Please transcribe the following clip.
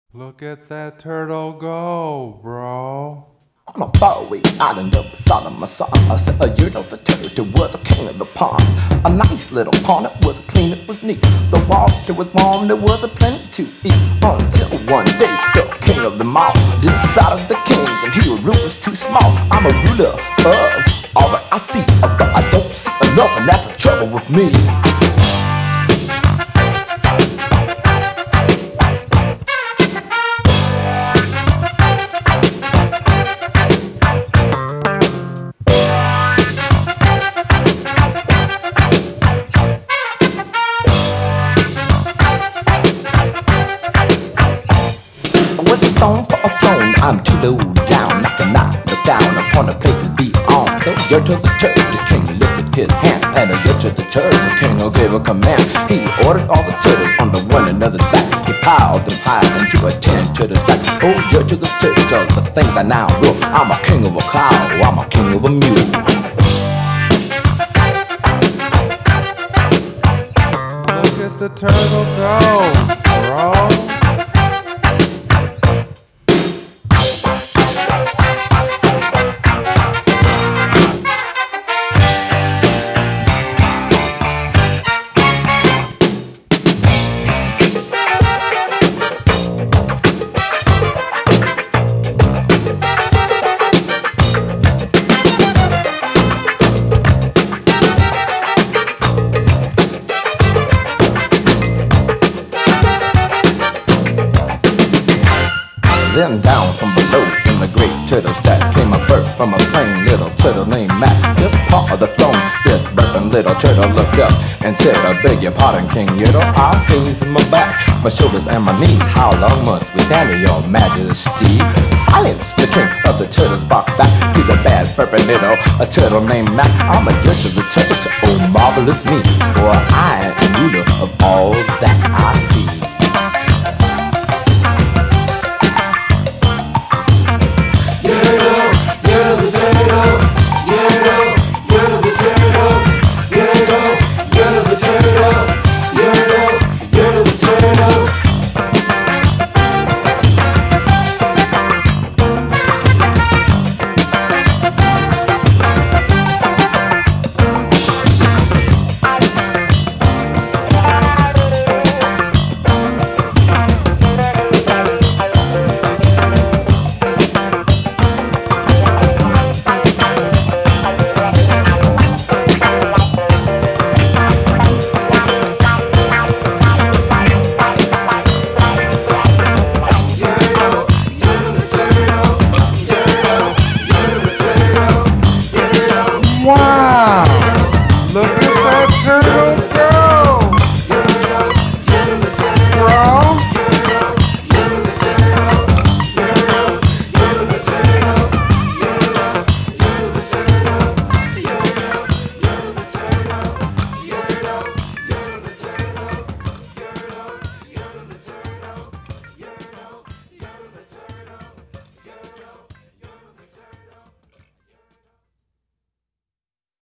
Look at that turtle go, bro. On a faraway island of Solomon, I saw a year of the turtle was a king of the pond. A nice little pond, it was clean, it was neat. The water was warm, there was a plenty to eat. Until one day, the king of them all decided the kingdom he would rule was too small. I'm a ruler of all that I see, but I don't see enough, and that's the trouble with me. With a stone for a throne, I'm too low down, not to knock down upon the places beyond. So Yer to the turtle king lifted his hand, and Yer to the turtle king gave a command. He ordered all the turtles under one another's back. He piled them high into a 10 turtle stack. Oh, Yer to the turtle, the things I now rule. I'm a king of a cloud, I'm a king of a mule. Look at the turtle go, bro. Then down from below in the great turtle stack came a bird from a plain little turtle named Matt. Just part of the throne, this burping little turtle looked up and said, I beg your pardon, King Yertle, I've pains in my back, my shoulders and my knees. How long must we stand here, your majesty? Silence, the king of the turtles barked back to the bad burping little a turtle named Matt. I'm a year to the turtle, oh marvelous me, for I am ruler of all that I see. Wow! Look at that turtle